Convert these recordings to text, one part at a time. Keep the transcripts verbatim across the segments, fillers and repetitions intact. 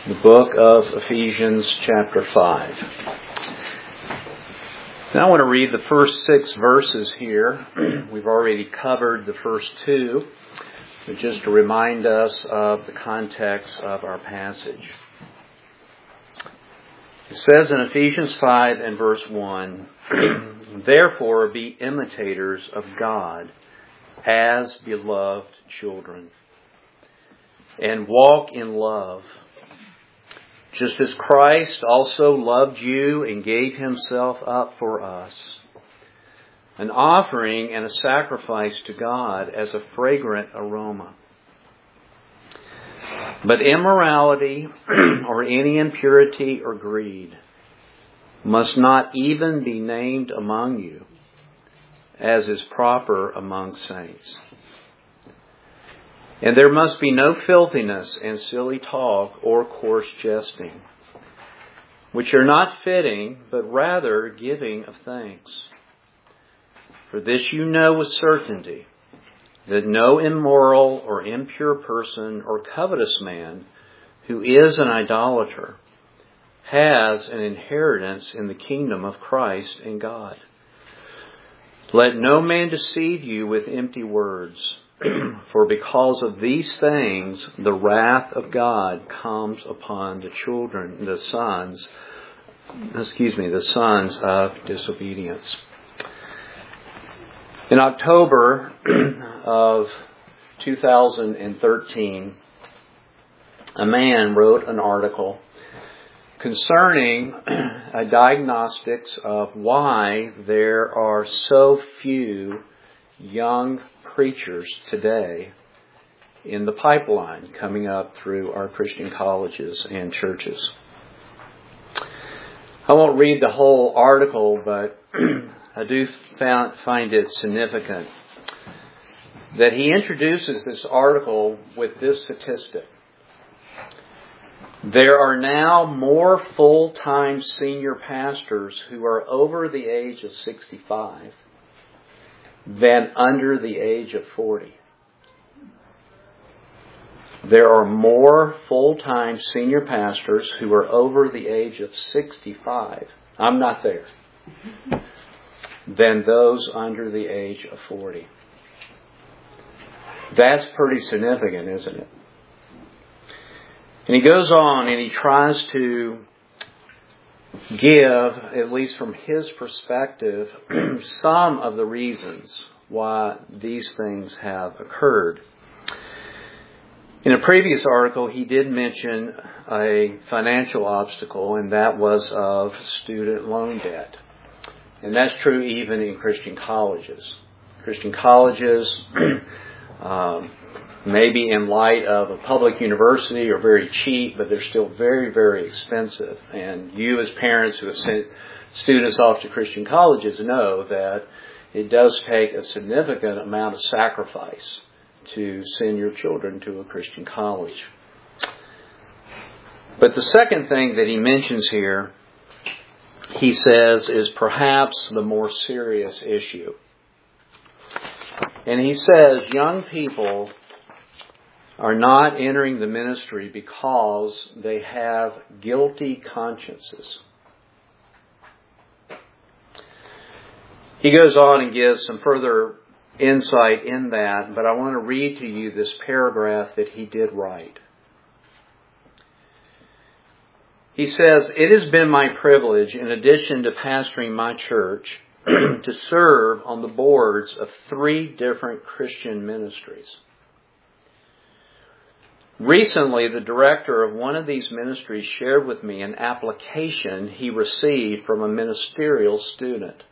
The book of Ephesians chapter five. Now I want to read the first six verses here. We've already covered the first two, but just to remind us of the context of our passage. It says in Ephesians five and verse one, "Therefore be imitators of God as beloved children, and walk in love, just as Christ also loved you and gave himself up for us, an offering and a sacrifice to God as a fragrant aroma. But immorality or any impurity or greed must not even be named among you, as is proper among saints. And there must be no filthiness and silly talk or coarse jesting, which are not fitting, but rather giving of thanks. For this you know with certainty, that no immoral or impure person or covetous man who is an idolater has an inheritance in the kingdom of Christ and God. Let no man deceive you with empty words, for because of these things the wrath of God comes upon the children, the sons, excuse me, the sons of disobedience." In October of two thousand thirteen, a man wrote an article concerning a diagnostics of why there are so few young preachers today in the pipeline coming up through our Christian colleges and churches. I won't read the whole article, but I do find it significant that he introduces this article with this statistic. There are now more full-time senior pastors who are over the age of sixty-five than under the age of forty. There are more full-time senior pastors who are over the age of sixty-five. I'm not there. Than those under the age of forty. That's pretty significant, isn't it? And he goes on and he tries to give, at least from his perspective, some of the reasons why these things have occurred. In a previous article, he did mention a financial obstacle, and that was of student loan debt. And that's true even in Christian colleges. Christian colleges, um, maybe in light of a public university, are very cheap, but they're still very, very expensive. And you as parents who have sent students off to Christian colleges know that it does take a significant amount of sacrifice to send your children to a Christian college. But the second thing that he mentions here, he says, is perhaps the more serious issue. And he says young people are not entering the ministry because they have guilty consciences. He goes on and gives some further insight in that, but I want to read to you this paragraph that he did write. He says, "It has been my privilege, in addition to pastoring my church, to serve on the boards of three different Christian ministries. Recently, the director of one of these ministries shared with me an application he received from a ministerial student.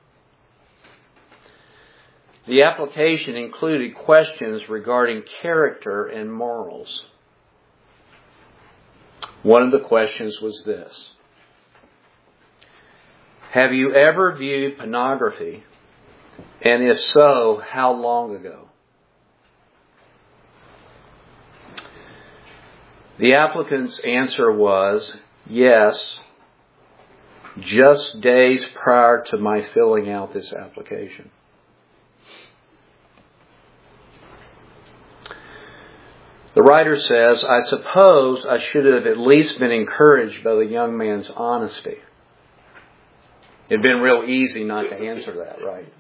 The application included questions regarding character and morals. One of the questions was this: have you ever viewed pornography? And if so, how long ago? The applicant's answer was, yes, just days prior to my filling out this application. The writer says, I suppose I should have at least been encouraged by the young man's honesty. It'd been real easy not to answer that, right?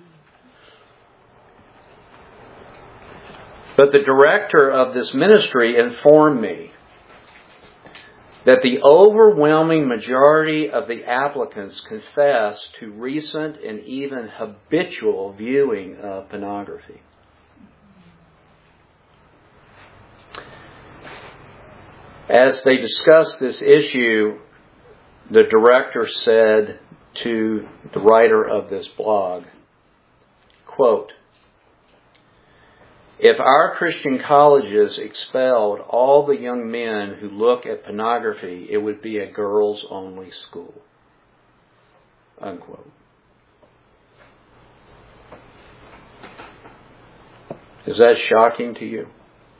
But the director of this ministry informed me that the overwhelming majority of the applicants confess to recent and even habitual viewing of pornography. As they discussed this issue, the director said to the writer of this blog, quote, if our Christian colleges expelled all the young men who look at pornography, it would be a girls-only school. Unquote. Is that shocking to you?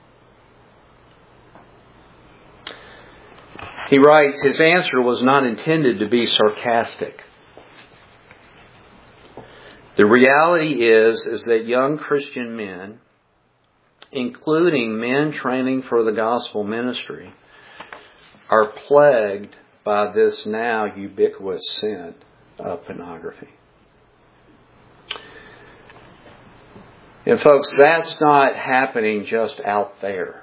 He writes, his answer was not intended to be sarcastic. The reality is, is that young Christian men, including men training for the gospel ministry, are plagued by this now ubiquitous sin of pornography. And folks, that's not happening just out there.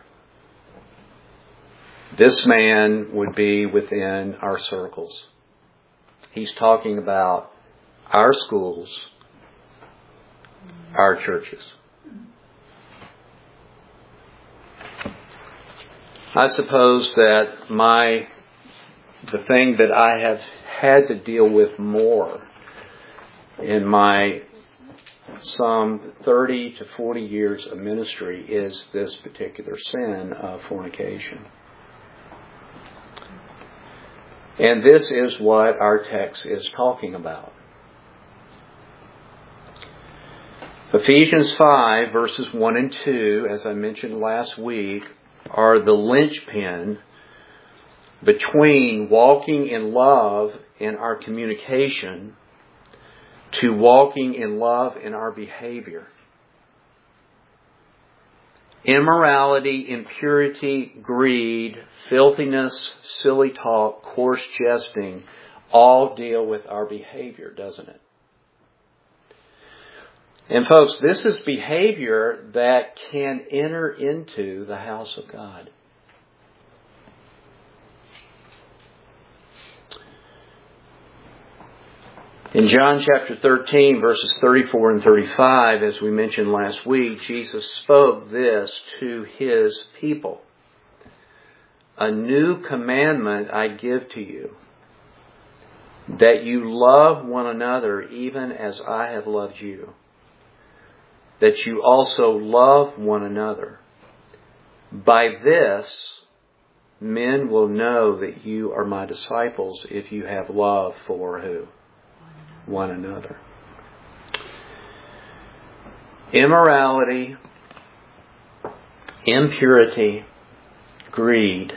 This man would be within our circles. He's talking about our schools, our churches. I suppose that my, the thing that I have had to deal with more in my some thirty to forty years of ministry is this particular sin of fornication. And this is what our text is talking about. Ephesians five, verses one and two, as I mentioned last week, are the linchpin between walking in love in our communication to walking in love in our behavior. Immorality, impurity, greed, filthiness, silly talk, coarse jesting, all deal with our behavior, doesn't it? And folks, this is behavior that can enter into the house of God. In John chapter thirteen, verses thirty-four and thirty-five, as we mentioned last week, Jesus spoke this to His people. A new commandment I give to you, that you love one another even as I have loved you, that you also love one another. By this, men will know that you are my disciples if you have love for who? One another. Immorality, impurity, greed,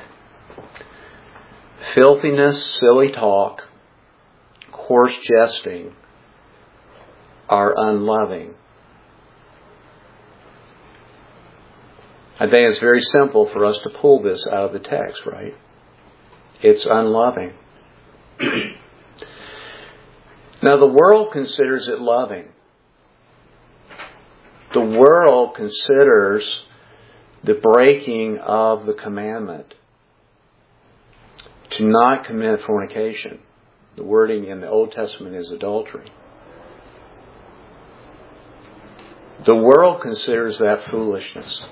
filthiness, silly talk, coarse jesting are unloving. I think it's very simple for us to pull this out of the text, right? It's unloving. Now, the world considers it loving. The world considers the breaking of the commandment to not commit fornication. The wording in the Old Testament is adultery. The world considers that foolishness.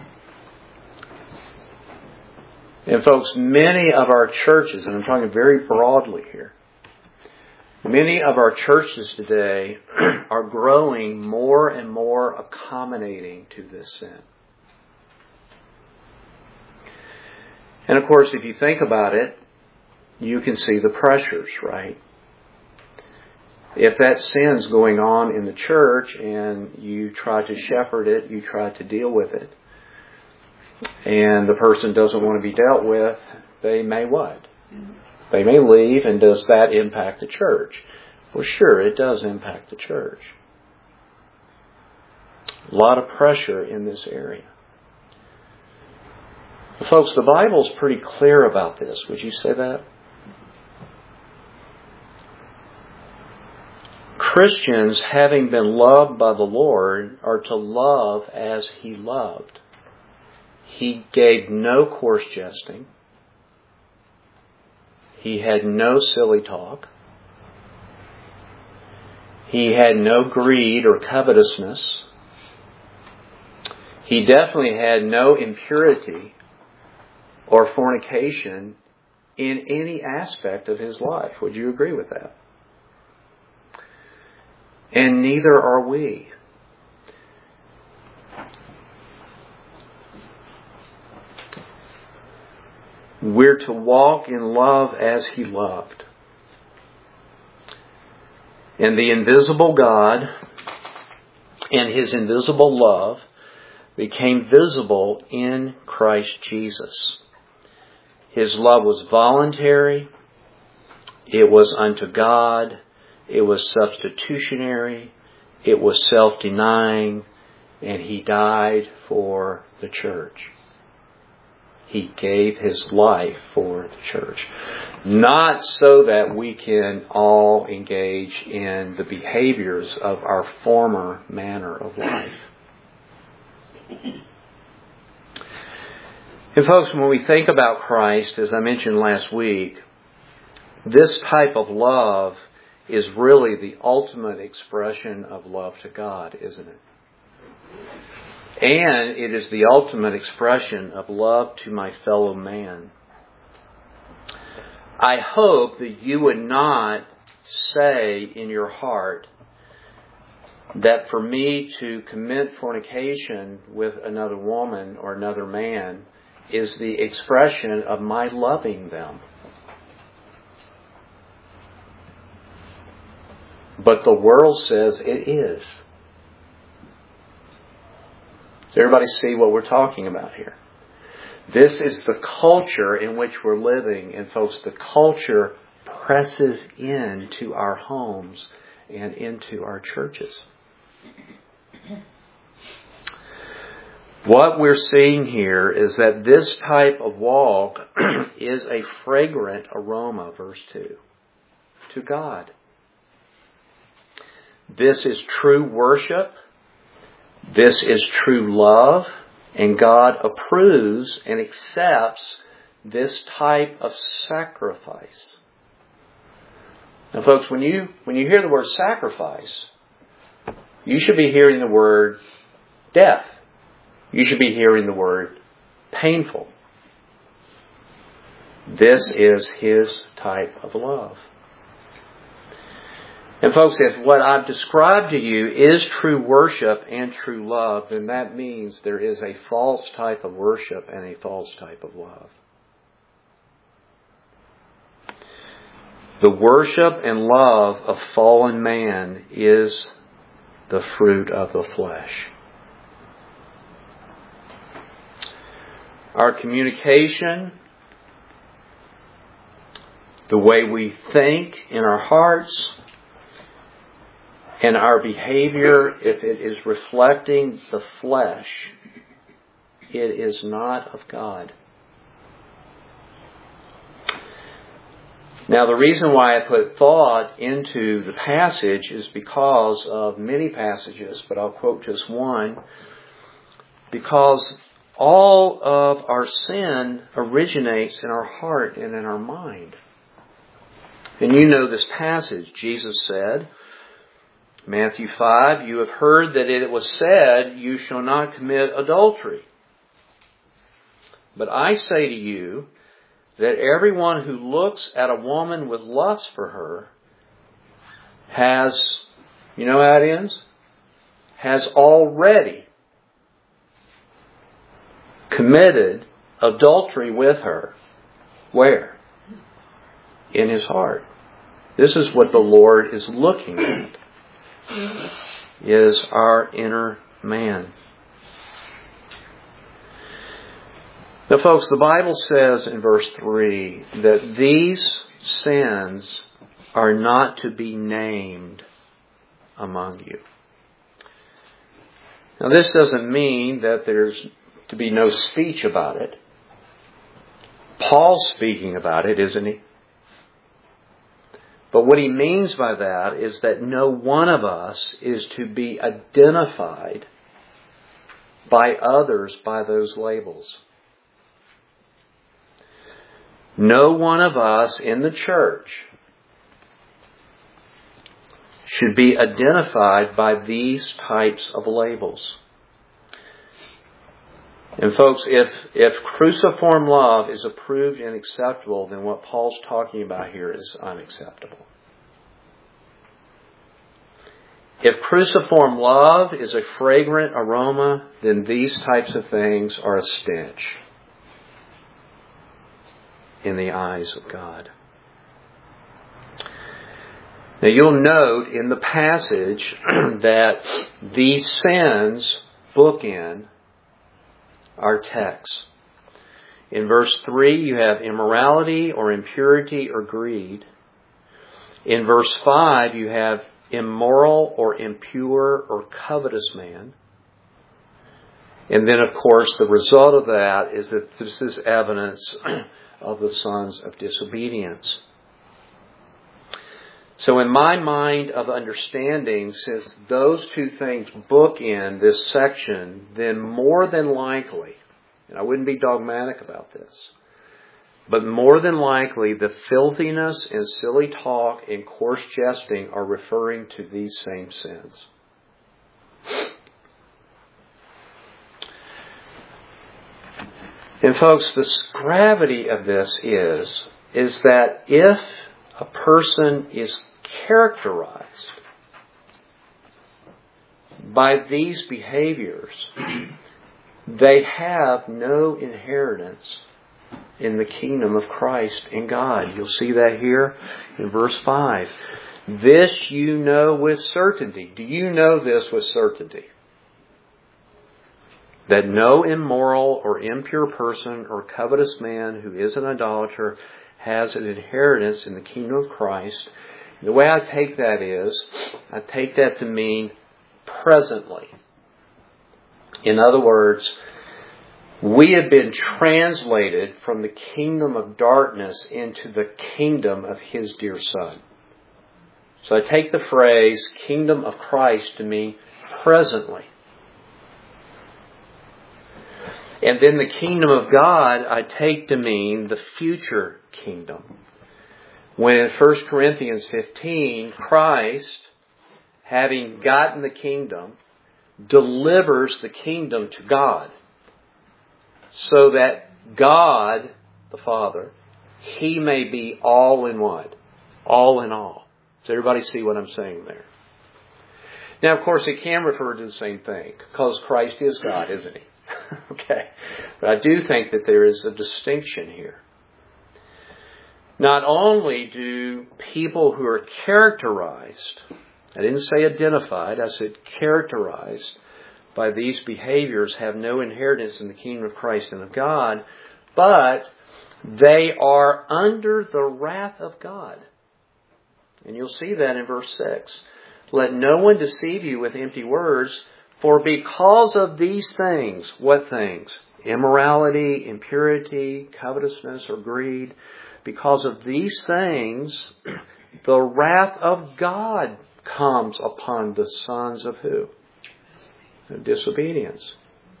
And folks, many of our churches, and I'm talking very broadly here, many of our churches today are growing more and more accommodating to this sin. And of course, if you think about it, you can see the pressures, right? If that sin's going on in the church and you try to shepherd it, you try to deal with it, and the person doesn't want to be dealt with, they may what? They may leave, and does that impact the church? Well, sure, it does impact the church. A lot of pressure in this area. Folks, the Bible's pretty clear about this. Would you say that? Christians, having been loved by the Lord, are to love as He loved. He gave no coarse jesting. He had no silly talk. He had no greed or covetousness. He definitely had no impurity or fornication in any aspect of His life. Would you agree with that? And neither are we. We're to walk in love as He loved. And the invisible God and His invisible love became visible in Christ Jesus. His love was voluntary. It was unto God. It was substitutionary. It was self-denying. And He died for the church. He gave His life for the church. Not so that we can all engage in the behaviors of our former manner of life. And folks, when we think about Christ, as I mentioned last week, this type of love is really the ultimate expression of love to God, isn't it? And it is the ultimate expression of love to my fellow man. I hope that you would not say in your heart that for me to commit fornication with another woman or another man is the expression of my loving them. But the world says it is. Does everybody see what we're talking about here? This is the culture in which we're living. And folks, the culture presses into our homes and into our churches. What we're seeing here is that this type of walk is a fragrant aroma, verse two, to God. This is true worship. This is true love. And God approves and accepts this type of sacrifice. Now folks, when you when you hear the word sacrifice, you should be hearing the word death. You should be hearing the word painful. This is His type of love. And folks, if what I've described to you is true worship and true love, then that means there is a false type of worship and a false type of love. The worship and love of fallen man is the fruit of the flesh. Our communication, the way we think in our hearts, and our behavior, if it is reflecting the flesh, it is not of God. Now, the reason why I put thought into the passage is because of many passages, but I'll quote just one. Because all of our sin originates in our heart and in our mind. And you know this passage. Jesus said, Matthew five, you have heard that it was said, you shall not commit adultery. But I say to you that everyone who looks at a woman with lust for her has, you know how it ends? Has already committed adultery with her. Where? In his heart. This is what the Lord is looking at. Is our inner man. Now folks, the Bible says in verse three that these sins are not to be named among you. Now this doesn't mean that there's to be no speech about it. Paul's speaking about it, isn't he? But what he means by that is that no one of us is to be identified by others by those labels. No one of us in the church should be identified by these types of labels. And folks, if, if cruciform love is approved and acceptable, then what Paul's talking about here is unacceptable. If cruciform love is a fragrant aroma, then these types of things are a stench in the eyes of God. Now you'll note in the passage that these sins bookend our text. In verse three, you have immorality or impurity or greed. In verse five, you have immoral or impure or covetous man. And then, of course, the result of that is that this is evidence of the sons of disobedience. So in my mind of understanding, since those two things bookend this section, then more than likely, and I wouldn't be dogmatic about this, but more than likely the filthiness and silly talk and coarse jesting are referring to these same sins. And folks, the gravity of this is, is that if a person is characterized by these behaviors, they have no inheritance in the kingdom of Christ and God. You'll see that here in verse five. This you know with certainty. Do you know this with certainty? That no immoral or impure person or covetous man who is an idolater has an inheritance in the kingdom of Christ. The way I take that is, I take that to mean presently. In other words, we have been translated from the kingdom of darkness into the kingdom of His dear Son. So I take the phrase kingdom of Christ to mean presently. And then the kingdom of God I take to mean the future kingdom. When in First Corinthians fifteen, Christ, having gotten the kingdom, delivers the kingdom to God. So that God, the Father, He may be all in what? All in all. Does everybody see what I'm saying there? Now, of course, it can refer to the same thing, because Christ is God, isn't He? Okay. But I do think that there is a distinction here. Not only do people who are characterized, I didn't say identified, I said characterized by these behaviors have no inheritance in the kingdom of Christ and of God, but they are under the wrath of God. And you'll see that in verse six. Let no one deceive you with empty words, for because of these things, what things? Immorality, impurity, covetousness, or greed. Because of these things, the wrath of God comes upon the sons of who? Of disobedience.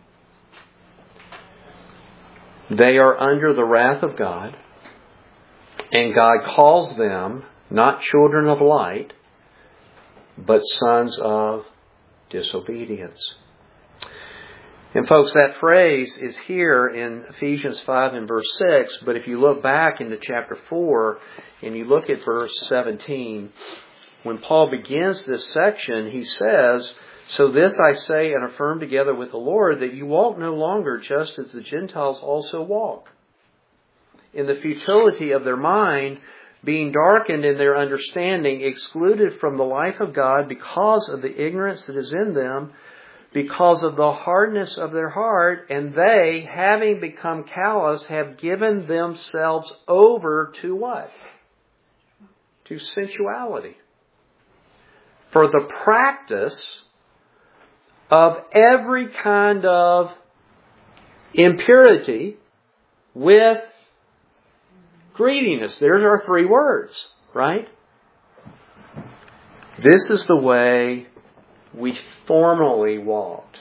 They are under the wrath of God, and God calls them not children of light, but sons of disobedience. And folks, that phrase is here in Ephesians five and verse six, but if you look back into chapter four and you look at verse seventeen, when Paul begins this section, he says, so this I say and affirm together with the Lord, that you walk no longer just as the Gentiles also walk, in the futility of their mind, being darkened in their understanding, excluded from the life of God because of the ignorance that is in them, because of the hardness of their heart, and they, having become callous, have given themselves over to what? To sensuality. For the practice of every kind of impurity with greediness. There's our three words, right? This is the way we formerly walked.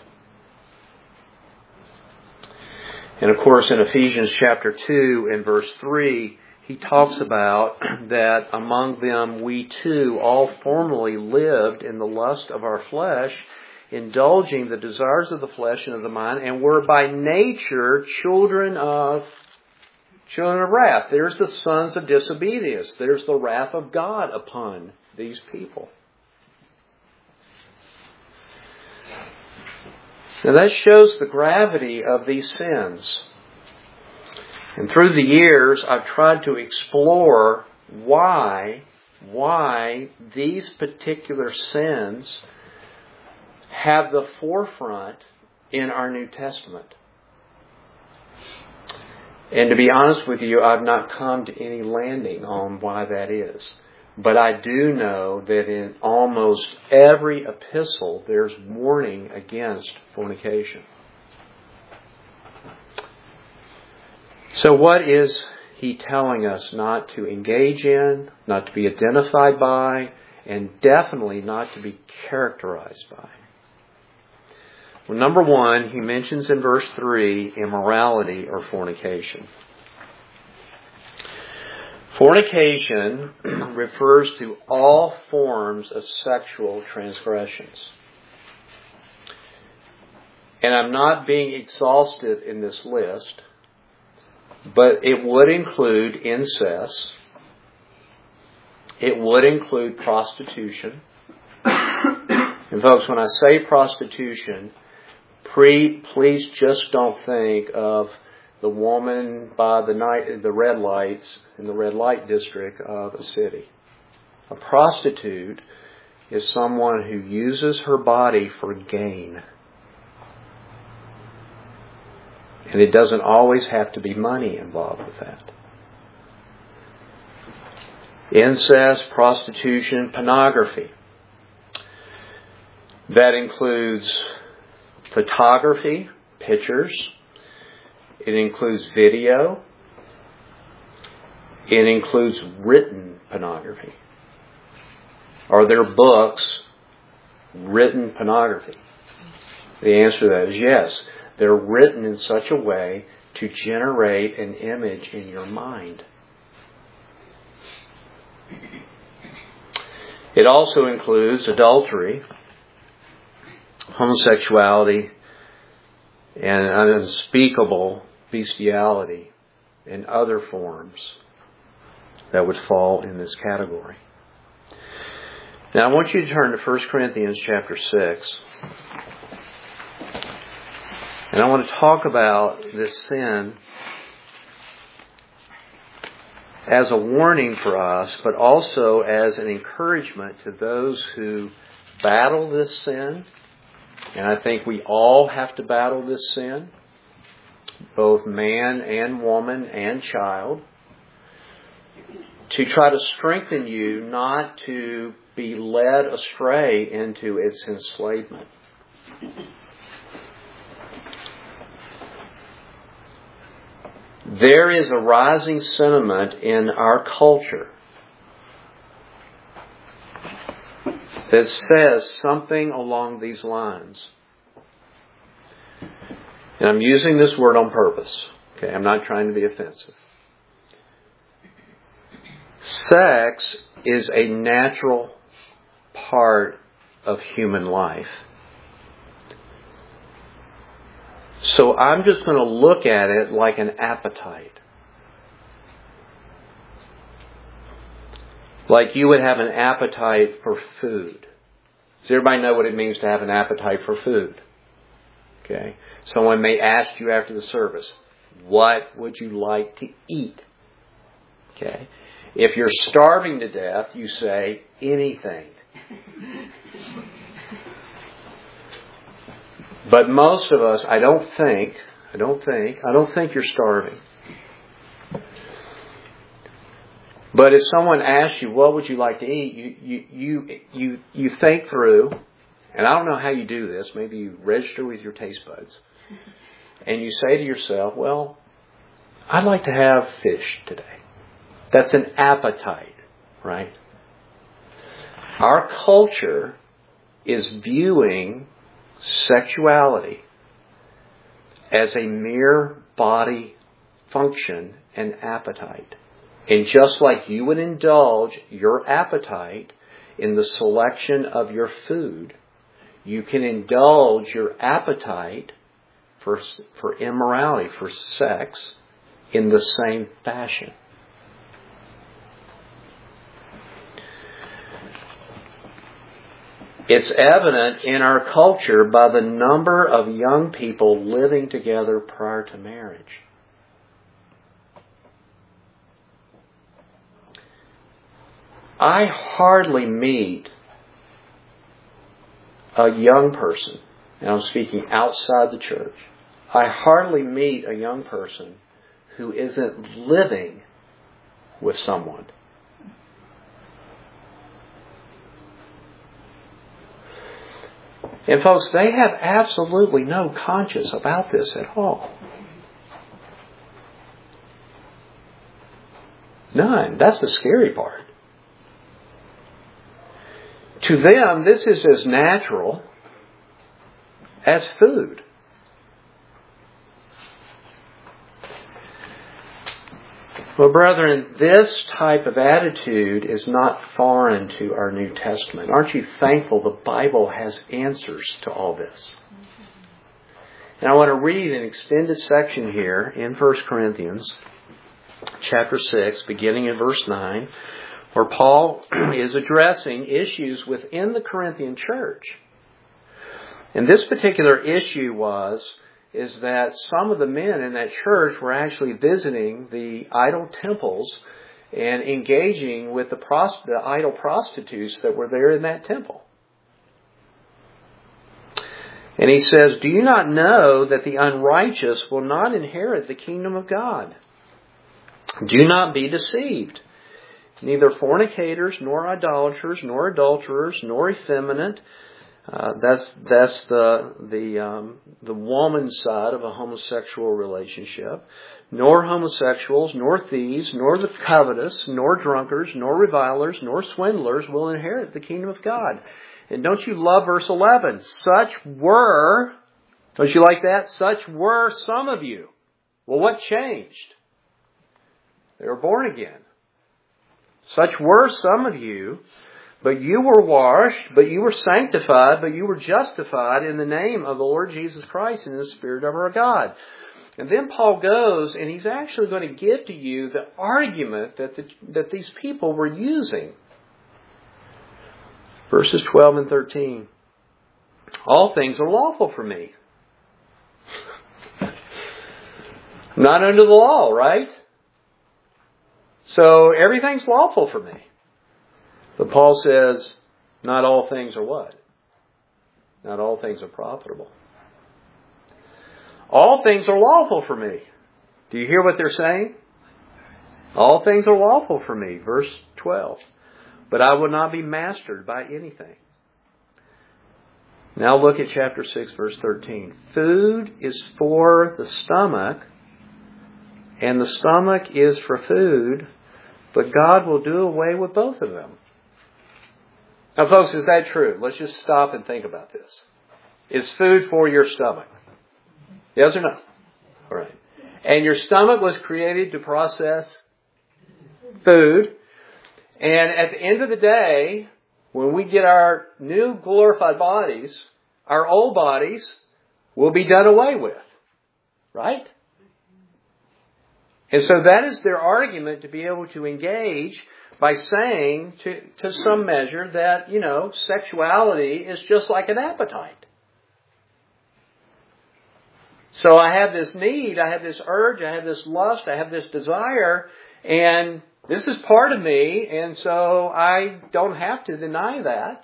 And of course, in Ephesians chapter two and verse three, he talks about that among them we too all formerly lived in the lust of our flesh, indulging the desires of the flesh and of the mind, and were by nature children of children of wrath. There's the sons of disobedience. There's the wrath of God upon these people. Now that shows the gravity of these sins. And through the years, I've tried to explore why, why these particular sins have the forefront in our New Testament. And to be honest with you, I've not come to any landing on why that is. But I do know that in almost every epistle, there's warning against fornication. So what is he telling us not to engage in, not to be identified by, and definitely not to be characterized by? Well, number one, he mentions in verse three, immorality or fornication. Fornication refers to all forms of sexual transgressions. And I'm not being exhaustive in this list, but it would include incest. It would include prostitution. And folks, when I say prostitution, pre, please just don't think of the woman by the night, the red lights in the red light district of a city. A prostitute is someone who uses her body for gain. And it doesn't always have to be money involved with that. Incest, prostitution, pornography. That includes photography, pictures. It includes video. It includes written pornography. Are there books, written pornography? The answer to that is yes. They're written in such a way to generate an image in your mind. It also includes adultery, homosexuality, and unspeakable bestiality and other forms that would fall in this category. Now I want you to turn to First Corinthians chapter six. And I want to talk about this sin as a warning for us, but also as an encouragement to those who battle this sin. And I think we all have to battle this sin, both man and woman and child, to try to strengthen you not to be led astray into its enslavement. There is a rising sentiment in our culture that says something along these lines. And I'm using this word on purpose. Okay, I'm not trying to be offensive. Sex is a natural part of human life. So I'm just going to look at it like an appetite. Like you would have an appetite for food. Does everybody know what it means to have an appetite for food? Okay. Someone may ask you after the service, what would you like to eat? Okay. If you're starving to death, you say anything. But most of us, I don't think, I don't think, I don't think you're starving. But if someone asks you, what would you like to eat? You, you, you, you, you think through, and I don't know how you do this, maybe you register with your taste buds, and you say to yourself, well, I'd like to have fish today. That's an appetite, right? Our culture is viewing sexuality as a mere body function and appetite. And just like you would indulge your appetite in the selection of your food, you can indulge your appetite for, for immorality, for sex, in the same fashion. It's evident in our culture by the number of young people living together prior to marriage. I hardly meet a young person, and I'm speaking outside the church, I hardly meet a young person who isn't living with someone. And folks, they have absolutely no conscience about this at all. None. That's the scary part. To them, this is as natural as food. Well, brethren, this type of attitude is not foreign to our New Testament. Aren't you thankful the Bible has answers to all this? And I want to read an extended section here in First Corinthians chapter six, beginning in verse nine, where Paul is addressing issues within the Corinthian church. And this particular issue was is that some of the men in that church were actually visiting the idol temples and engaging with the, prost- the idol prostitutes that were there in that temple. And he says, "Do you not know that the unrighteous will not inherit the kingdom of God? Do not be deceived. Neither fornicators, nor idolaters, nor adulterers, nor effeminate." Uh, that's that's the the um, the woman's side of a homosexual relationship. "Nor homosexuals, nor thieves, nor the covetous, nor drunkards, nor revilers, nor swindlers will inherit the kingdom of God." And don't you love verse eleven? Such were, don't you like that? Such were some of you. Well, what changed? They were born again. Such were some of you. But you were washed, but you were sanctified, but you were justified in the name of the Lord Jesus Christ and in the Spirit of our God. And then Paul goes, and he's actually going to give to you the argument that the, that these people were using. Verses twelve and thirteen. "All things are lawful for me." Not under the law, right? So everything's lawful for me. But Paul says, not all things are what? Not all things are profitable. All things are lawful for me. Do you hear what they're saying? All things are lawful for me. Verse twelve. "But I will not be mastered by anything." Now look at chapter six, verse thirteen. "Food is for the stomach, and the stomach is for food, but God will do away with both of them." Now, folks, is that true? Let's just stop and think about this. Is food for your stomach? Yes or no? All right. And your stomach was created to process food. And at the end of the day, when we get our new glorified bodies, our old bodies will be done away with. Right? And so that is their argument to be able to engage by saying to, to some measure that, you know, sexuality is just like an appetite. So I have this need, I have this urge, I have this lust, I have this desire, and this is part of me, and so I don't have to deny that.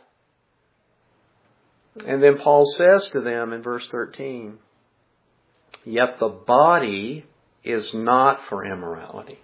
And then Paul says to them in verse thirteen, "Yet the body is not for immorality."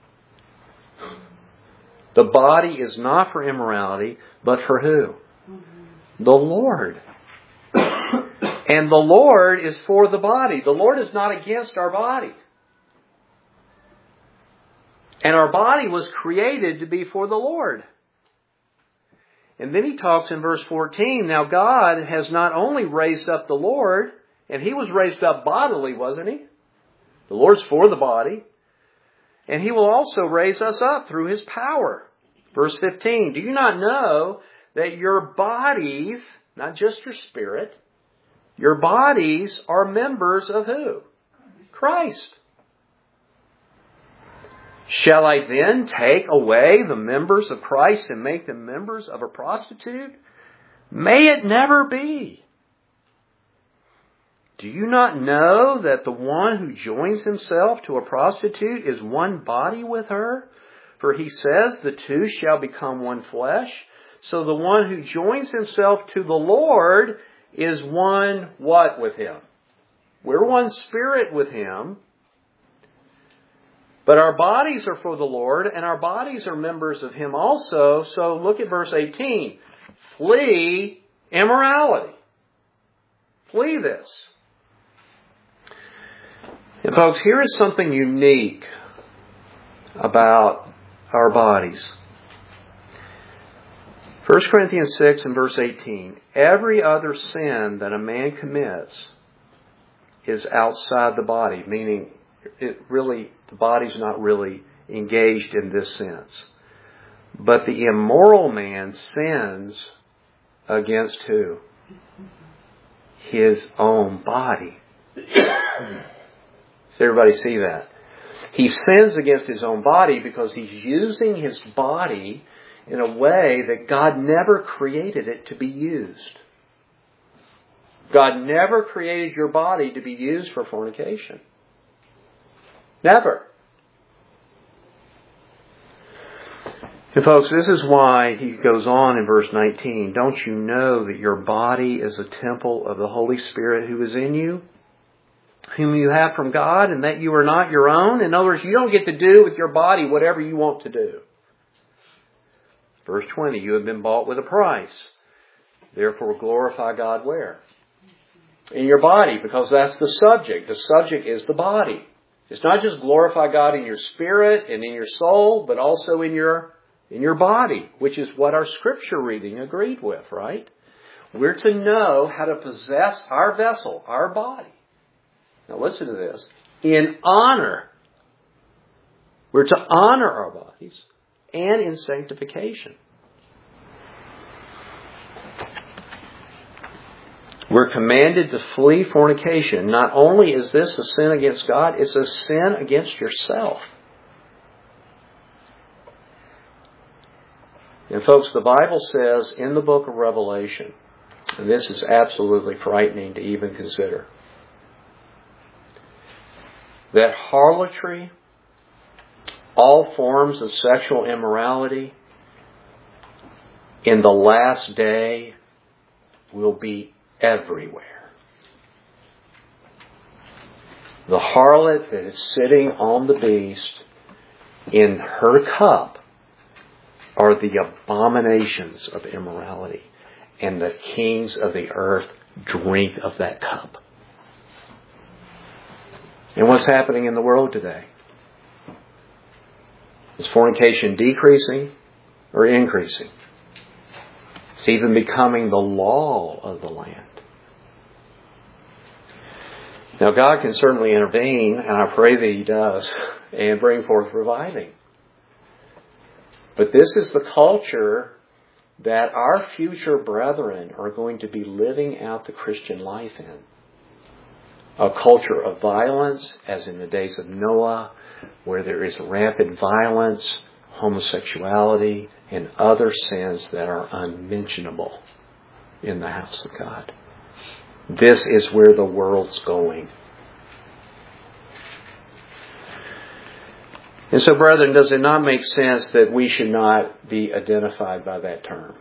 The body is not for immorality, but for who? Mm-hmm. The Lord. And the Lord is for the body. The Lord is not against our body. And our body was created to be for the Lord. And then he talks in verse fourteen, now God has not only raised up the Lord, and he was raised up bodily, wasn't he? The Lord's for the body. And he will also raise us up through his power. Verse fifteen, do you not know that your bodies, not just your spirit, your bodies are members of who? Christ. Shall I then take away the members of Christ and make them members of a prostitute? May it never be. Do you not know that the one who joins himself to a prostitute is one body with her? For he says the two shall become one flesh. So the one who joins himself to the Lord is one what with him? We're one spirit with him. But our bodies are for the Lord, and our bodies are members of him also. So look at verse eighteen. Flee immorality. Flee this. And folks, here is something unique about our bodies. First Corinthians six and verse eighteen. Every other sin that a man commits is outside the body, meaning it really, the body's not really engaged in this sense. But the immoral man sins against who? His own body. Does everybody see that? He sins against his own body because he's using his body in a way that God never created it to be used. God never created your body to be used for fornication. Never. And folks, this is why he goes on in verse nineteen. Don't you know that your body is a temple of the Holy Spirit who is in you, whom you have from God, and that you are not your own? In other words, you don't get to do with your body whatever you want to do. Verse twenty, you have been bought with a price. Therefore glorify God where? In your body, because that's the subject. The subject is the body. It's not just glorify God in your spirit and in your soul, but also in your in your body, which is what our scripture reading agreed with, right? We're to know how to possess our vessel, our body. Now listen to this. In honor. We're to honor our bodies and in sanctification. We're commanded to flee fornication. Not only is this a sin against God, it's a sin against yourself. And folks, the Bible says in the book of Revelation, and this is absolutely frightening to even consider, that harlotry, all forms of sexual immorality, in the last day will be everywhere. The harlot that is sitting on the beast, in her cup are the abominations of immorality, and the kings of the earth drink of that cup. And what's happening in the world today? Is fornication decreasing or increasing? It's even becoming the law of the land. Now God can certainly intervene, and I pray that He does, and bring forth reviving. But this is the culture that our future brethren are going to be living out the Christian life in. A culture of violence, as in the days of Noah, where there is rampant violence, homosexuality, and other sins that are unmentionable in the house of God. This is where the world's going. And so, brethren, does it not make sense that we should not be identified by that term?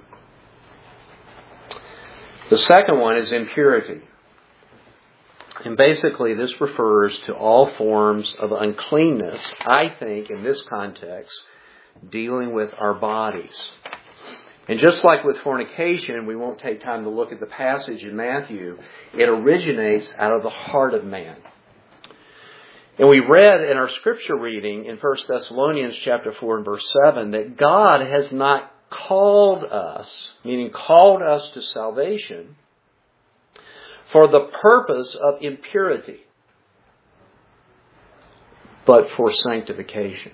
The second one is impurity. And basically this refers to all forms of uncleanness, I think, in this context, dealing with our bodies. And just like with fornication, we won't take time to look at the passage in Matthew, it originates out of the heart of man. And we read in our scripture reading in First Thessalonians chapter four and verse seven that God has not called us, meaning called us to salvation, for the purpose of impurity, but for sanctification.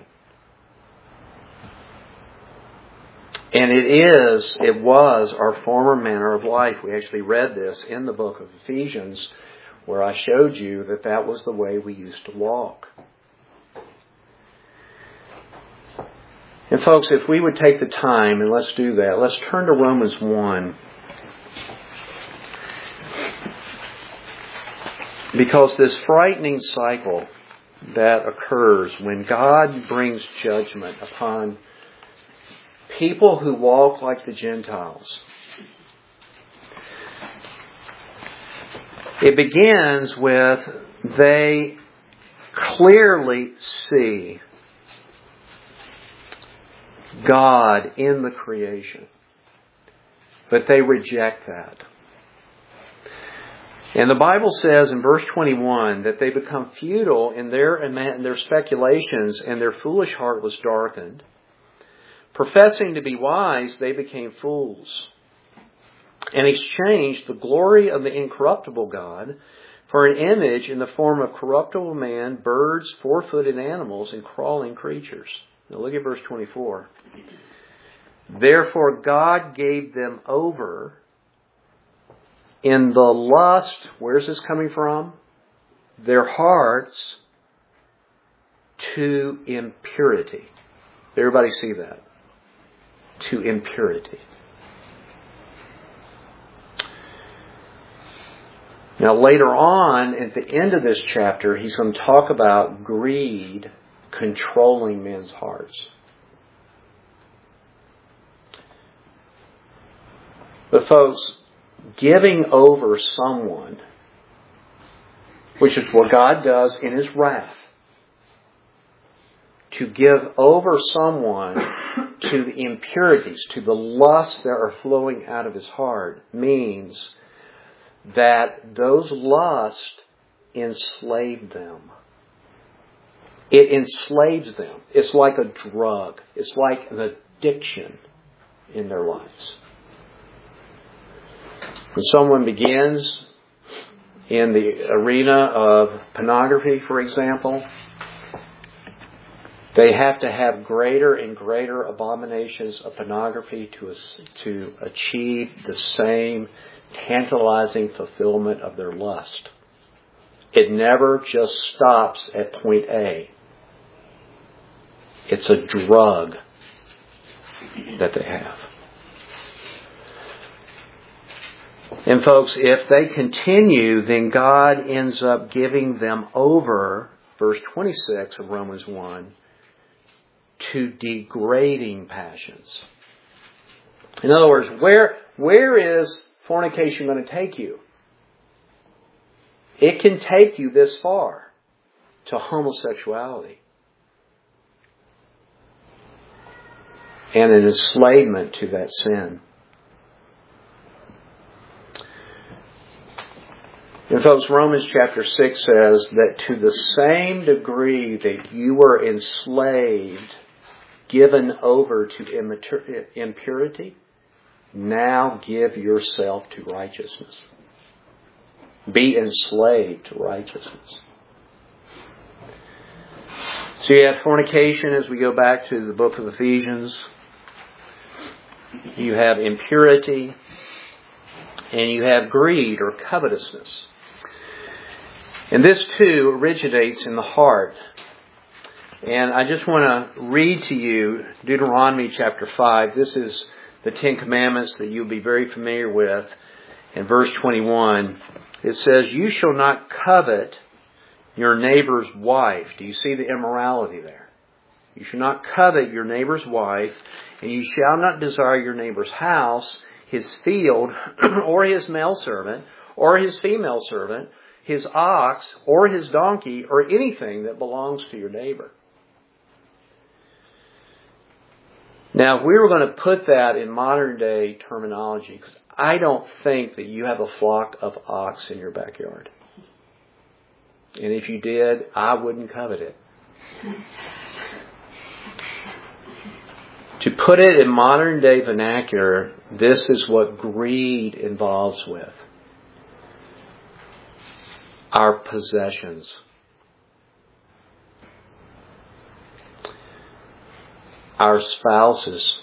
And it is, it was our former manner of life. We actually read this in the book of Ephesians, where I showed you that that was the way we used to walk. And folks, if we would take the time, and let's do that, let's turn to Romans one. Because this frightening cycle that occurs when God brings judgment upon people who walk like the Gentiles, it begins with they clearly see God in the creation, but they reject that. And the Bible says in verse twenty-one that they become futile in their, in their speculations, and their foolish heart was darkened. Professing to be wise, they became fools, and exchanged the glory of the incorruptible God for an image in the form of corruptible man, birds, four-footed animals, and crawling creatures. Now look at verse twenty-four. Therefore God gave them over in the lust, where's this coming from? Their hearts, to impurity. Everybody see that? To impurity. Now later on, at the end of this chapter, he's going to talk about greed controlling men's hearts. But folks, giving over someone, which is what God does in His wrath, to give over someone to the impurities, to the lusts that are flowing out of his heart, means that those lusts enslave them. It enslaves them. It's like a drug. It's like an addiction in their lives. When someone begins in the arena of pornography, for example, they have to have greater and greater abominations of pornography to, to achieve the same tantalizing fulfillment of their lust. It never just stops at point A. It's a drug that they have. And folks, if they continue, then God ends up giving them over, verse twenty-six of Romans one, to degrading passions. In other words, where, where is fornication going to take you? It can take you this far, to homosexuality. And an enslavement to that sin. And folks, Romans chapter six says that to the same degree that you were enslaved, given over to impurity, now give yourself to righteousness. Be enslaved to righteousness. So you have fornication as we go back to the book of Ephesians. You have impurity. And you have greed or covetousness. And this too originates in the heart. And I just want to read to you Deuteronomy chapter five. This is the Ten Commandments that you'll be very familiar with. In verse twenty-one, it says, "You shall not covet your neighbor's wife." Do you see the immorality there? You shall not covet your neighbor's wife, and you shall not desire your neighbor's house, his field, or his male servant, or his female servant, his ox, or his donkey, or anything that belongs to your neighbor. Now, if we were going to put that in modern day terminology, because I don't think that you have a flock of ox in your backyard. And if you did, I wouldn't covet it. To put it in modern day vernacular, this is what greed involves with. Our possessions. Our spouses.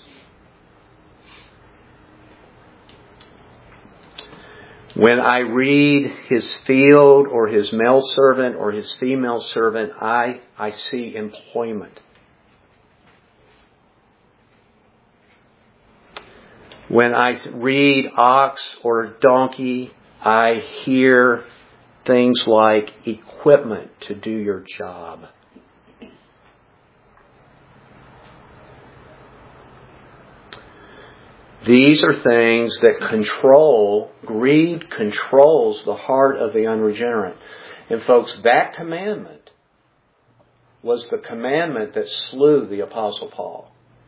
When I read his field or his male servant or his female servant, I, I see employment. When I read ox or donkey, I hear things like equipment to do your job. These are things that control, greed controls the heart of the unregenerate. And folks, that commandment was the commandment that slew the Apostle Paul.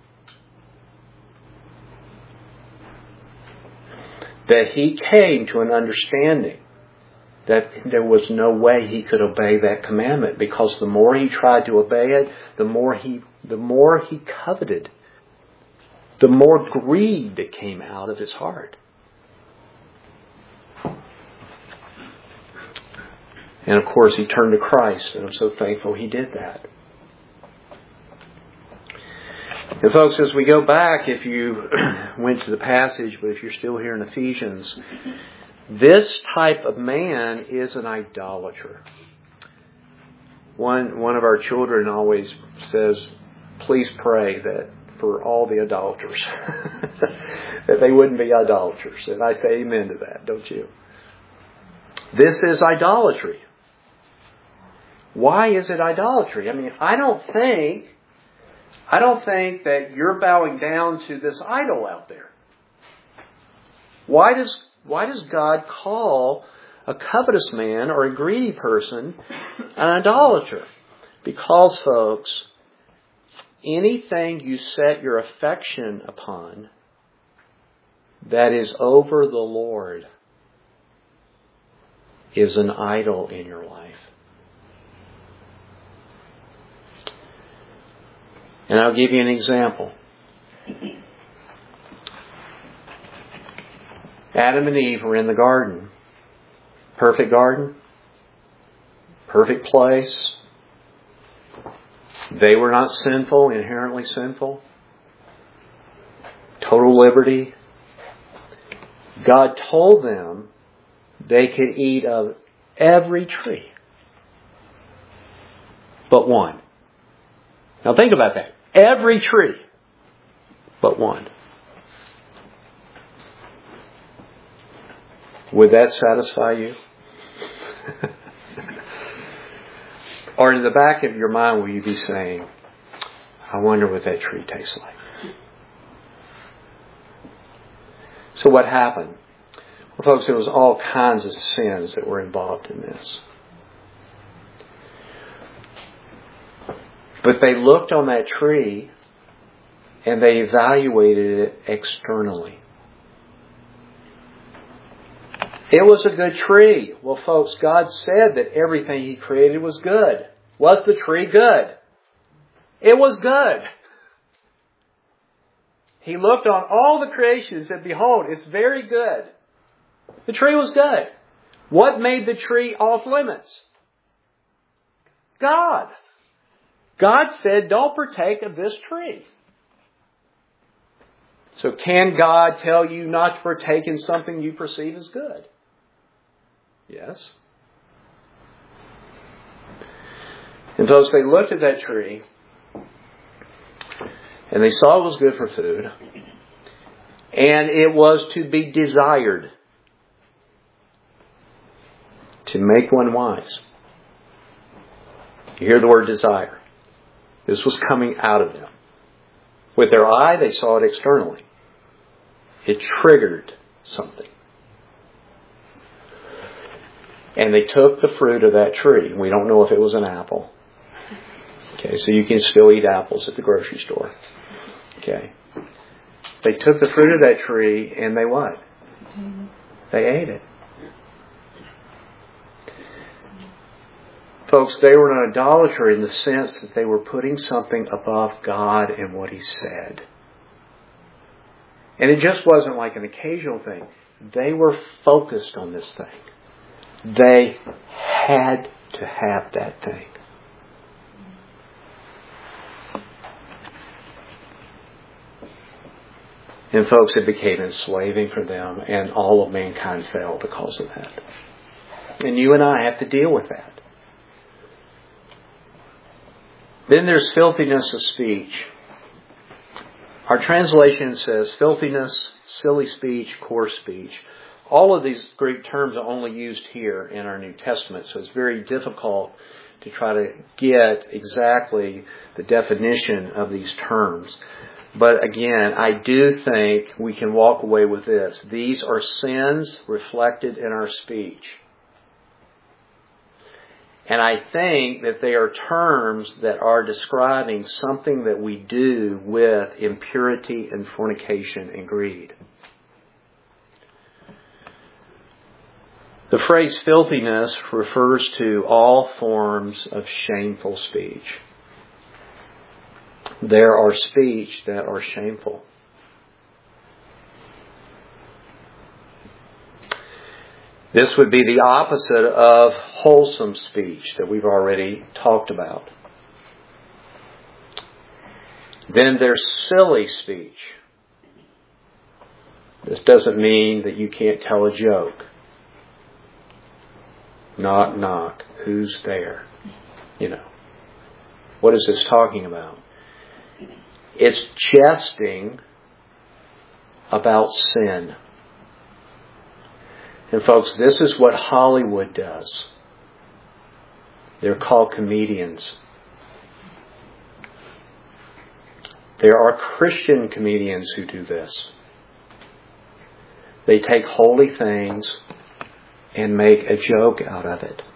That he came to an understanding that there was no way he could obey that commandment, because the more he tried to obey it, the more he the more he coveted, the more greed that came out of his heart. And of course he turned to Christ, and I'm so thankful he did that. And folks, as we go back, if you went to the passage, but if you're still here in Ephesians, this type of man is an idolater. One one of our children always says, please pray that for all the idolaters, that they wouldn't be idolaters. And I say amen to that, don't you? This is idolatry. Why is it idolatry? I mean, I don't think I don't think that you're bowing down to this idol out there. Why does why does God call a covetous man or a greedy person an idolater? Because, folks, anything you set your affection upon that is over the Lord is an idol in your life. And I'll give you an example. Adam and Eve were in the garden. Perfect garden. Perfect place. They were not sinful, inherently sinful. Total liberty. God told them they could eat of every tree but one. Now think about that. Every tree but one. Would that satisfy you? Or in the back of your mind will you be saying, I wonder what that tree tastes like? So what happened? Well, folks, there was all kinds of sins that were involved in this. But they looked on that tree and they evaluated it externally. It was a good tree. Well, folks, God said that everything He created was good. Was the tree good? It was good. He looked on all the creation and said, behold, it's very good. The tree was good. What made the tree off limits? God. God said, don't partake of this tree. So can God tell you not to partake in something you perceive as good? Yes. And folks, they looked at that tree and they saw it was good for food, and it was to be desired to make one wise. You hear the word desire. This was coming out of them. With their eye, they saw it externally. It triggered something. And they took the fruit of that tree. We don't know if it was an apple. Okay, so you can still eat apples at the grocery store. Okay. They took the fruit of that tree and they what? They ate it. Folks, they were an idolater in the sense that they were putting something above God and what He said. And it just wasn't like an occasional thing. They were focused on this thing. They had to have that thing. And folks, it became enslaving for them, and all of mankind fell because of that. And you and I have to deal with that. Then there's filthiness of speech. Our translation says filthiness, silly speech, coarse speech. All of these Greek terms are only used here in our New Testament, so it's very difficult to try to get exactly the definition of these terms. But again, I do think we can walk away with this. These are sins reflected in our speech. And I think that they are terms that are describing something that we do with impurity and fornication and greed. The phrase filthiness refers to all forms of shameful speech. There are speech that are shameful. This would be the opposite of wholesome speech that we've already talked about. Then there's silly speech. This doesn't mean that you can't tell a joke. Knock, knock. Who's there? You know. What is this talking about? It's jesting about sin. And folks, this is what Hollywood does. They're called comedians. There are Christian comedians who do this. They take holy things and make a joke out of it.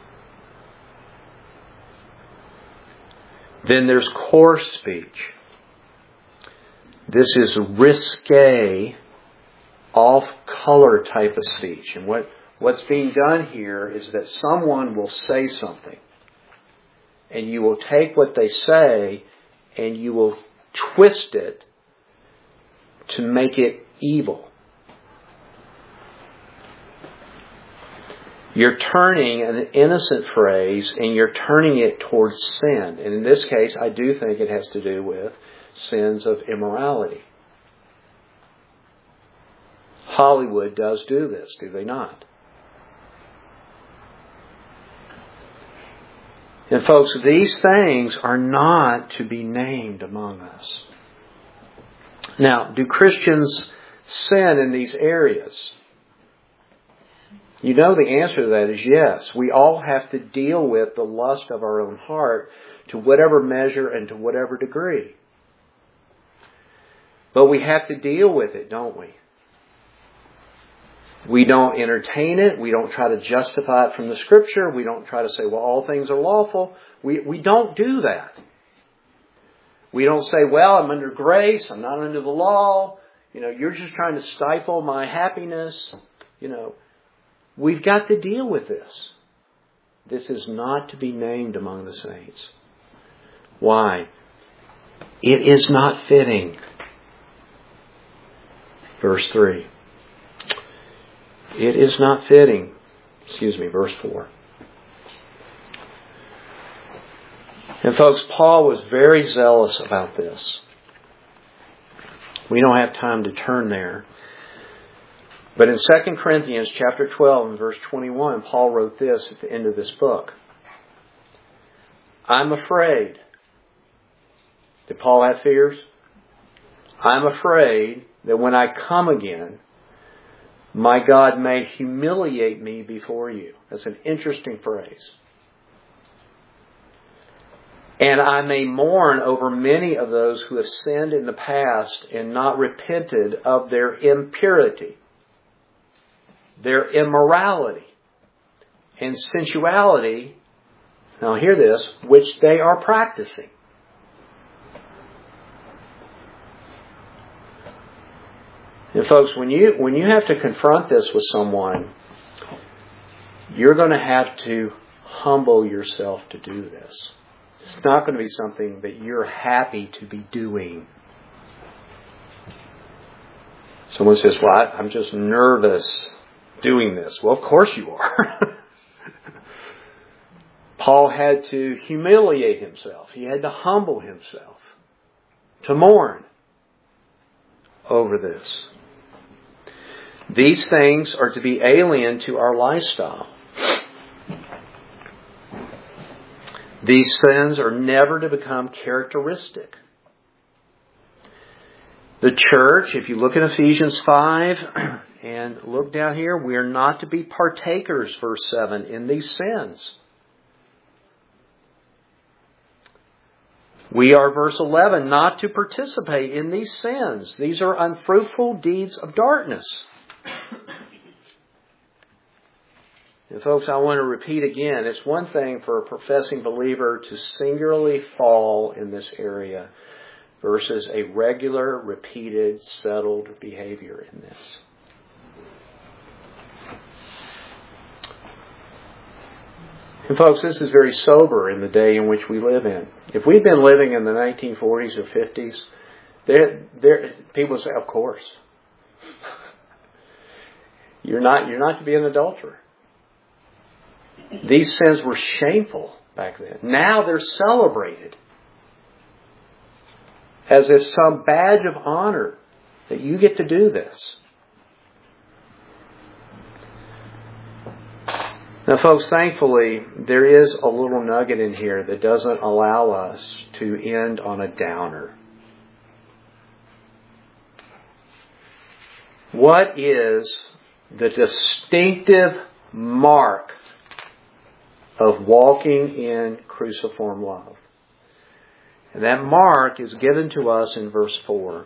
Then there's coarse speech. This is risque, off-color type of speech. And what, what's being done here is that someone will say something. And you will take what they say and you will twist it to make it evil. You're turning an innocent phrase and you're turning it towards sin. And in this case, I do think it has to do with sins of immorality. Hollywood does do this, do they not? And folks, these things are not to be named among us. Now, do Christians sin in these areas? You know the answer to that is yes. We all have to deal with the lust of our own heart to whatever measure and to whatever degree. But we have to deal with it, don't we? We don't entertain it. We don't try to justify it from the Scripture. We don't try to say, well, all things are lawful. We, we don't do that. We don't say, well, I'm under grace. I'm not under the law. You know, you're just trying to stifle my happiness. You know, we've got to deal with this. This is not to be named among the saints. Why? It is not fitting. Verse three. It is not fitting. Excuse me, verse four. And folks, Paul was very zealous about this. We don't have time to turn there. But in Second Corinthians chapter twelve and verse twenty-one, Paul wrote this at the end of this book. I'm afraid. Did Paul have fears? I'm afraid that when I come again, my God may humiliate me before you. That's an interesting phrase. And I may mourn over many of those who have sinned in the past and not repented of their impurity, their immorality, and sensuality, now hear this, which they are practicing. And folks, when you when you have to confront this with someone, you're going to have to humble yourself to do this. It's not going to be something that you're happy to be doing. Someone says, well, I'm just nervous doing this. Well, of course you are. Paul had to humiliate himself. He had to humble himself to mourn over this. These things are to be alien to our lifestyle. These sins are never to become characteristic. The church, if you look at Ephesians five and look down here, we are not to be partakers, verse seven, in these sins. We are, verse eleven, not to participate in these sins. These are unfruitful deeds of darkness. And folks, I want to repeat again, it's one thing for a professing believer to singularly fall in this area versus a regular, repeated, settled behavior in this. And folks, this is very sober in the day in which we live in. If we'd been living in the nineteen forties or fifties, there, there, people say, of course. You're not, you're not to be an adulterer. These sins were shameful back then. Now they're celebrated as if some badge of honor that you get to do this. Now, folks, thankfully, there is a little nugget in here that doesn't allow us to end on a downer. What is the distinctive mark of walking in cruciform love? And that mark is given to us in verse four.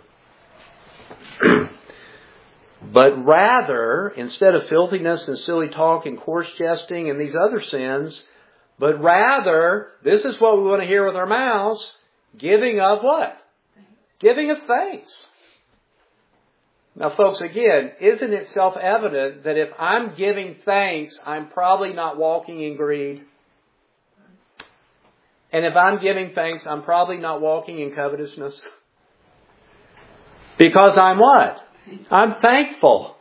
But rather, instead of filthiness and silly talk and coarse jesting and these other sins, but rather, this is what we want to hear with our mouths, giving of what? Giving of thanks. Now, folks, again, isn't it self-evident that if I'm giving thanks, I'm probably not walking in greed? And if I'm giving thanks, I'm probably not walking in covetousness? Because I'm what? I'm thankful.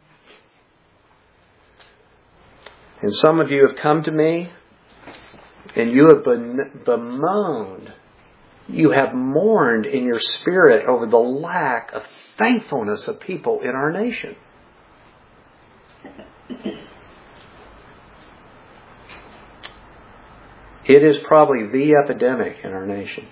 And some of you have come to me and you have bemoaned, you have mourned in your spirit over the lack of thankfulness of people in our nation. It is probably the epidemic in our nation.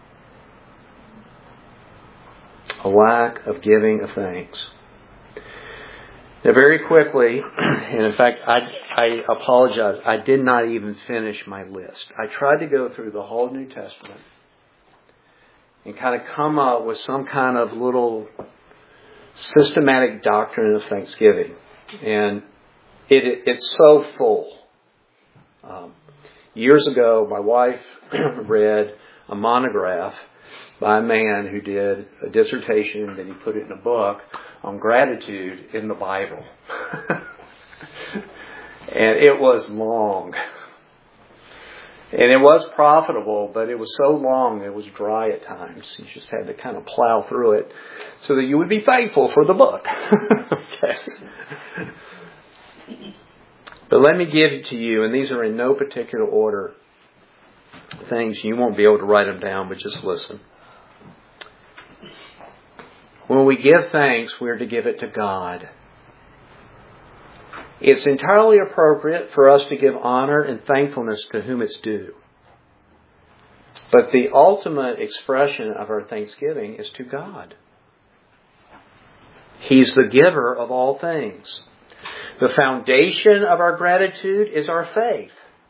A lack of giving of thanks. Now, very quickly, and in fact, I, I apologize, I did not even finish my list. I tried to go through the whole New Testament and kind of come up with some kind of little systematic doctrine of thanksgiving. And it, it it's so full. Um, years ago, my wife read a monograph by a man who did a dissertation that he put it in a book on gratitude in the Bible. And it was long. And it was profitable, but it was so long it was dry at times. You just had to kind of plow through it so that you would be thankful for the book. Okay. But let me give it to you, and these are in no particular order. Things you won't be able to write them down, but just listen. When we give thanks, we're to give it to God. It's entirely appropriate for us to give honor and thankfulness to whom it's due. But the ultimate expression of our thanksgiving is to God. He's the giver of all things. The foundation of our gratitude is our faith.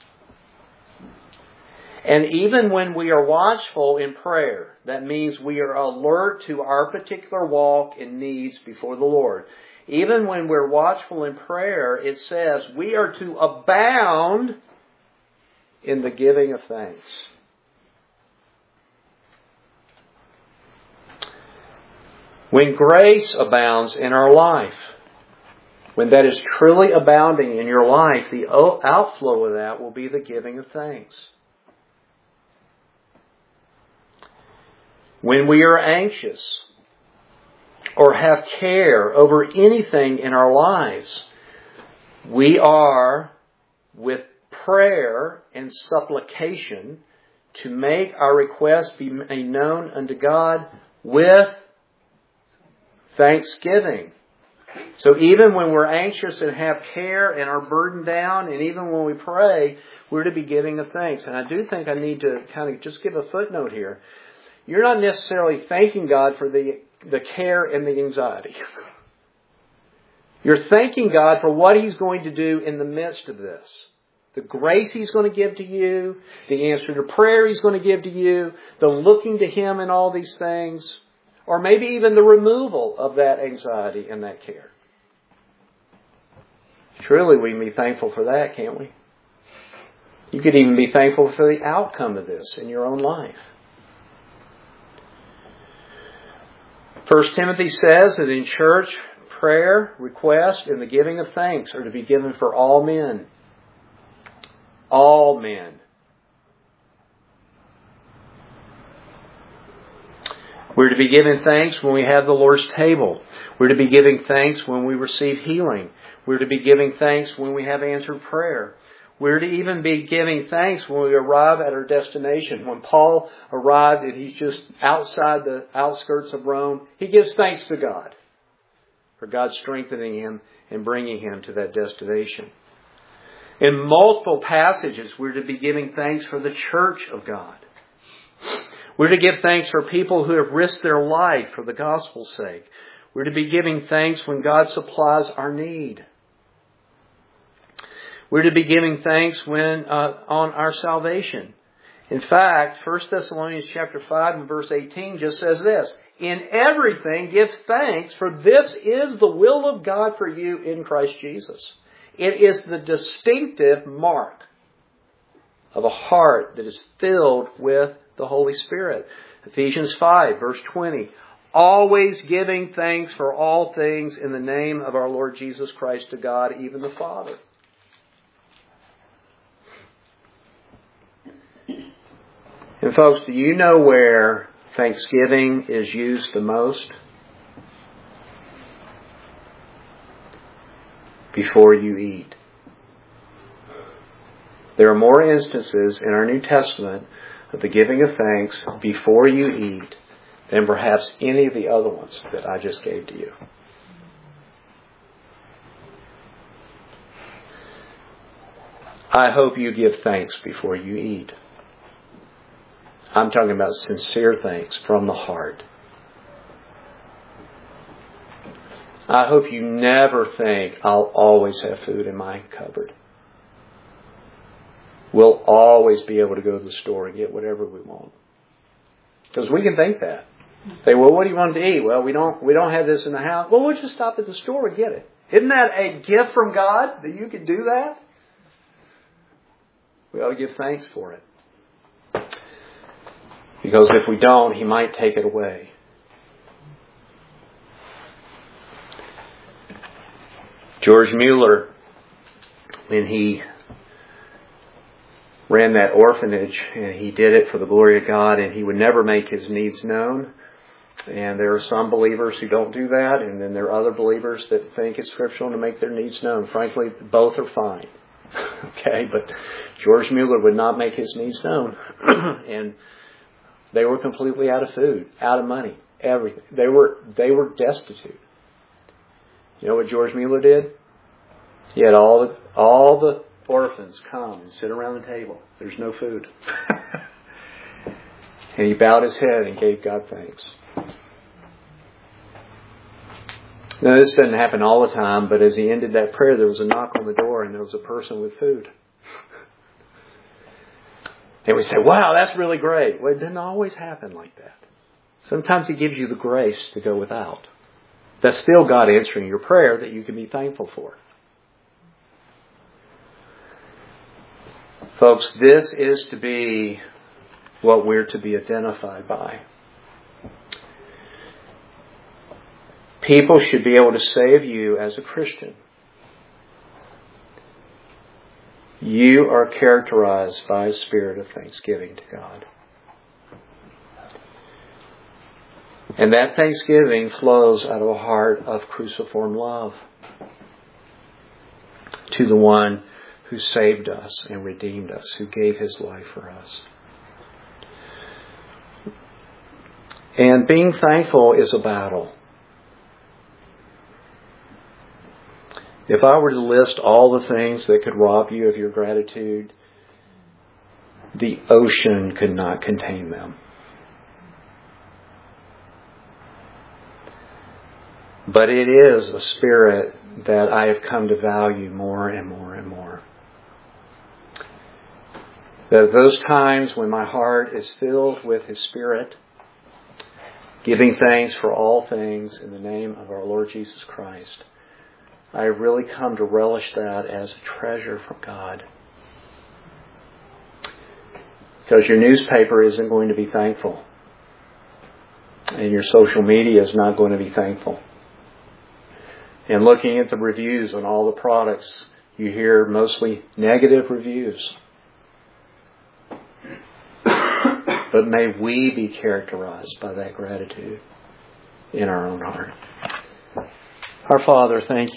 And even when we are watchful in prayer, that means we are alert to our particular walk and needs before the Lord. Even when we're watchful in prayer, it says we are to abound in the giving of thanks. When grace abounds in our life, when that is truly abounding in your life, the outflow of that will be the giving of thanks. When we are anxious or have care over anything in our lives, we are, with prayer and supplication, to make our requests be made known unto God with thanksgiving. So even when we're anxious and have care and are burdened down, and even when we pray, we're to be giving of thanks. And I do think I need to kind of just give a footnote here. You're not necessarily thanking God for the, the care and the anxiety. You're thanking God for what He's going to do in the midst of this. The grace He's going to give to you, the answer to prayer He's going to give to you, the looking to Him in all these things, or maybe even the removal of that anxiety and that care. Surely we can be thankful for that, can't we? You could even be thankful for the outcome of this in your own life. First Timothy says that in church, prayer, request, and the giving of thanks are to be given for all men. All men. We're to be giving thanks when we have the Lord's table. We're to be giving thanks when we receive healing. We're to be giving thanks when we have answered prayer. We're to even be giving thanks when we arrive at our destination. When Paul arrived and he's just outside the outskirts of Rome, he gives thanks to God for God strengthening him and bringing him to that destination. In multiple passages, we're to be giving thanks for the church of God. We're to give thanks for people who have risked their life for the gospel's sake. We're to be giving thanks when God supplies our need. We're to be giving thanks when uh, on our salvation. In fact, First Thessalonians chapter five and verse eighteen just says this: in everything give thanks, for this is the will of God for you in Christ Jesus. It is the distinctive mark of a heart that is filled with the Holy Spirit. Ephesians five verse twenty. Always giving thanks for all things in the name of our Lord Jesus Christ to God, even the Father. And folks, do you know where thanksgiving is used the most? Before you eat. There are more instances in our New Testament of the giving of thanks before you eat than perhaps any of the other ones that I just gave to you. I hope you give thanks before you eat. I'm talking about sincere thanks from the heart. I hope you never think, I'll always have food in my cupboard. We'll always be able to go to the store and get whatever we want. Because we can think that. Say, well, what do you want to eat? Well, we don't we don't have this in the house. Well, we'll just stop at the store and get it. Isn't that a gift from God that you can do that? We ought to give thanks for it. Because if we don't, He might take it away. George Mueller, when he ran that orphanage, and he did it for the glory of God, and he would never make his needs known. And there are some believers who don't do that, and then there are other believers that think it's scriptural to make their needs known. Frankly, both are fine. Okay, but George Mueller would not make his needs known. And they were completely out of food, out of money, everything. They were they were destitute. You know what George Mueller did? He had all the all the orphans come and sit around the table. There's no food. And he bowed his head and gave God thanks. Now, this doesn't happen all the time, but as he ended that prayer, there was a knock on the door and there was a person with food. And we say, wow, that's really great. Well, it doesn't always happen like that. Sometimes He gives you the grace to go without. That's still God answering your prayer that you can be thankful for. Folks, this is to be what we're to be identified by. People should be able to say of you as a Christian, you are characterized by a spirit of thanksgiving to God. And that thanksgiving flows out of a heart of cruciform love to the one who saved us and redeemed us, who gave His life for us. And being thankful is a battle. If I were to list all the things that could rob you of your gratitude, the ocean could not contain them. But it is a spirit that I have come to value more and more and more. That those times when my heart is filled with His Spirit, giving thanks for all things in the name of our Lord Jesus Christ, I have really come to relish that as a treasure from God. Because your newspaper isn't going to be thankful. And your social media is not going to be thankful. And looking at the reviews on all the products, you hear mostly negative reviews. But may we be characterized by that gratitude in our own heart. Our Father, thank you.